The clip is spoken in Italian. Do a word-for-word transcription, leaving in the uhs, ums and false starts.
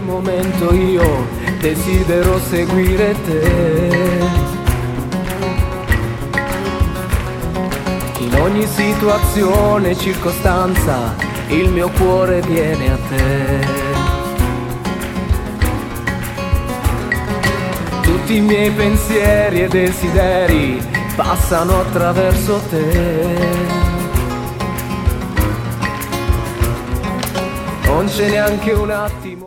momento io desidero seguire te. In ogni situazione e circostanza il mio cuore viene a te. Tutti i miei pensieri e desideri passano attraverso te. Non c'è neanche un attimo